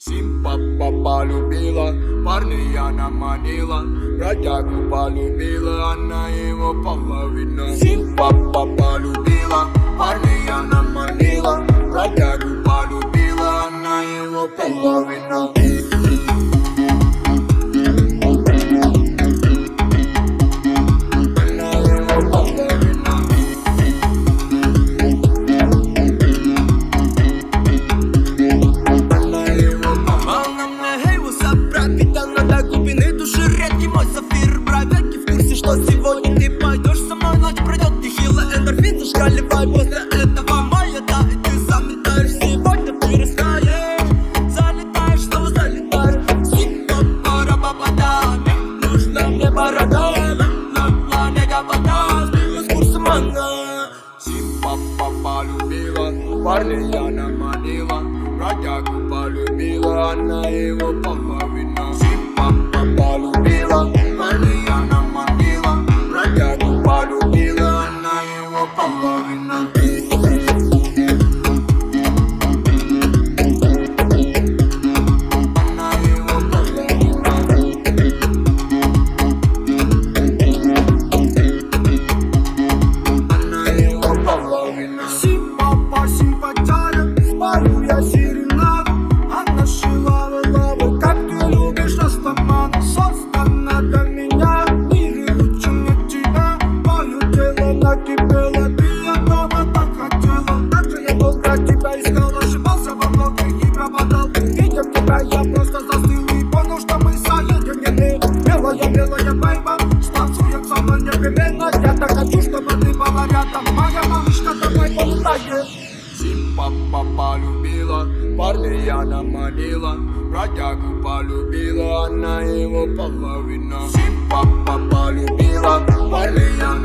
Симпа полюбила, парня она манила, бродягу полюбила, она его половина. Симпа полюбила, парня она манила, бродягу полюбила, она его половина. Что сегодня ты пойдешь со мной, ночь пройдет нехило, эндорфин зашкаливай. После этого моя, да, и ты заметаешь. Сегодня ты растаешь, залетаешь, снова залетаешь. Симпа пара бабада, нужна мне борода. Ла-ла-ла, нега вода, сбила с курсом она. Симпа полюбила, парня она манила, бродягу полюбила, она его половина. Симпа полюбила, парня она манила, бродягу полюбила, она его половина. Спалю я серенаду, она шила лавы, как ты любишь растамана. Создана для меня, в мире лучше нет тебя. Мое тело накипело, ты этого так хотела. Также я долго тебя искал, ошибался во многих и пропадал. Видя тебя, я просто застыл и понял, что мы соединены. Белая байба, станцует со мной непременно. Я так хочу, чтобы ты была рядом, моя малышка, давай полетаем. Симпа полюбила, парня она манила, бродягу полюбила, она его половина. Симпа полюбила, парня